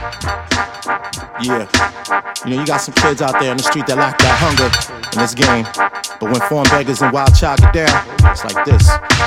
Yeah. You know, you got some kids out there in the street that lack that hunger in this game. But when foreign beggars and wild child get down, it's like this.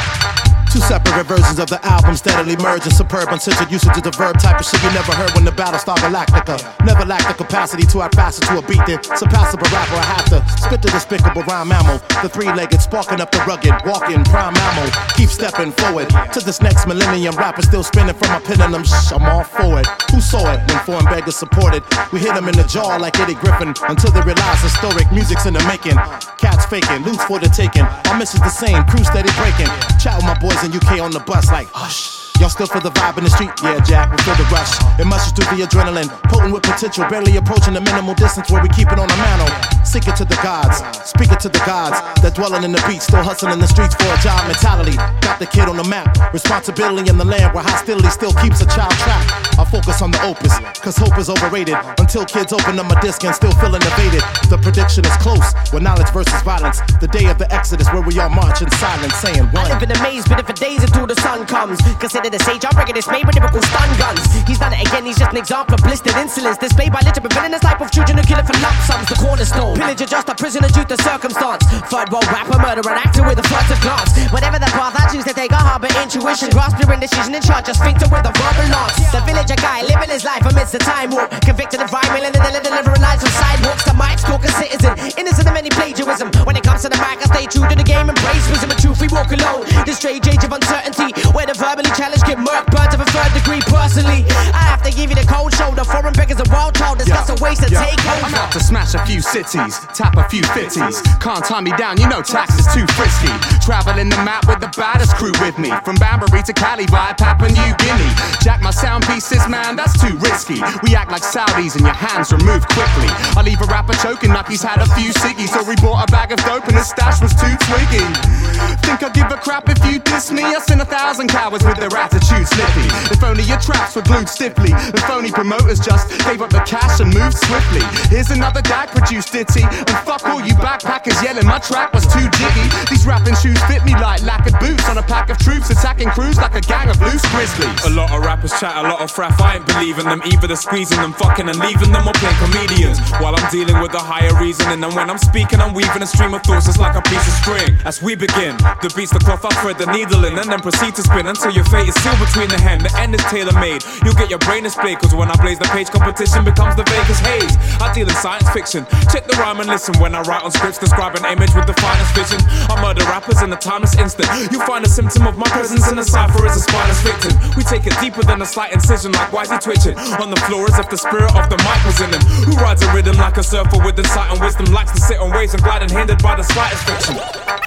Two separate versions of the album steadily merge in superb uncensored usage of the verb type of shit you never heard when the battle star galactica. Never lacked the capacity to add faster to a beat than surpassable rapper. I have to spit the despicable rhyme mammal. The three-legged sparking up the rugged, walking prime mammal. Keep stepping forward to this next millennium. Rapper still spinning from my pen and I'm all for it. Who saw it when foreign beggars supported? We hit them in the jaw like Eddie Griffin until they realize historic music's in the making. Cats faking, loot for the taking. Our mission's the same, crew steady breaking. Chat with my boys in UK on the bus like hush. Y'all still feel the vibe in the street? Yeah, Jack, we feel the rush. It mushes through the adrenaline, potent with potential, barely approaching the minimal distance where we keep it on the mantle. Seek it to the gods, speak it to the gods that dwelling in the beach, still hustling the streets for a job mentality. Got the kid on the map, responsibility in the land where hostility still keeps a child trapped. I focus on the opus, cause hope is overrated. Until kids open up my disc and still feel innovated. The prediction is close, with knowledge versus violence. The day of the exodus where we all march in silence, saying one. I live in a maze, but for days until the sun comes. Consider the sage, I'm breaking this made with typical stun guns. He's done it again, he's just an example of blistered insolence. Displayed by literate villainous type of children who kill it for lump sums. The cornerstone, pillager just a prisoner due to circumstance. Third world rapper, murderer, an actor with a furtive glance. Whatever the path I choose to take, I harbor intuition. Grasp your indecision and charge a sphincter with a verbal lance. The villager guy living his life amidst the time warp. Convicted of violence and delivering lies from sidewalks. The mic stalk a citizen, innocent of any plagiarism. When it comes to the mic, I stay true to the game and praise wisdom and truth. We walk alone, this strange age of uncertainty, where the verbally challenged get murked, burnt of a third degree. Personally, I have to give you the cold shoulder. Foreign beggars a wild child, discuss a ways to take over. I'm out to smash a few cities, tap a few fifties. Can't tie me down, you know tax is too frisky. Traveling the map with the baddest crew with me, from Banbury to Cali via Papua New Guinea. Jack my sound pieces, man, that's too risky. We act like Saudis and your hands remove quickly. I leave a rapper choking like he's had a few ciggies, or he bought a bag of dope and his stash was too twiggy. Think I give a crap if you diss me? I seen 1,000 cowards with their attitude slippy. If only your traps were glued stiffly, and phony promoters just gave up the cash and moved swiftly. Here's another dag produced ditty, and fuck all you backpackers yelling my track was too jiggy. These rapping shoes fit me like lacquered boots on a pack of troops attacking crews like a gang of loose grizzlies. A lot of rappers chat, a lot of fraff, I ain't believing them. Either they're squeezing them, fucking and leaving them, or playing comedians. While I'm dealing with the higher reasoning, and when I'm speaking I'm weaving a stream of thoughts just like a piece of string. As we begin, the beat's the cloth I thread the needle in, and then proceed to spin until your fate is sealed between the hand. The end is tailor-made, you'll get your brain displayed, cause when I blaze the page, competition becomes the Vegas haze. I deal in science fiction, check the rhyme and listen when I write on scripts, describe an image with the finest vision. I murder rappers in a timeless instant. You find a symptom of my presence in a cipher as a spineless victim. We take it deeper than a slight incision, like why is he twitching? On the floor as if the spirit of the mic was in him. Who rides a rhythm like a surfer with insight and wisdom, likes to sit on waves and glide unhindered by the slightest friction.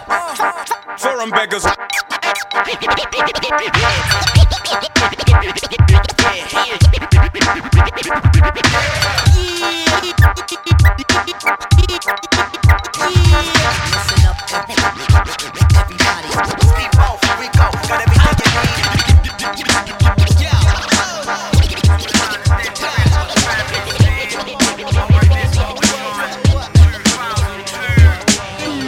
Foreign beggars.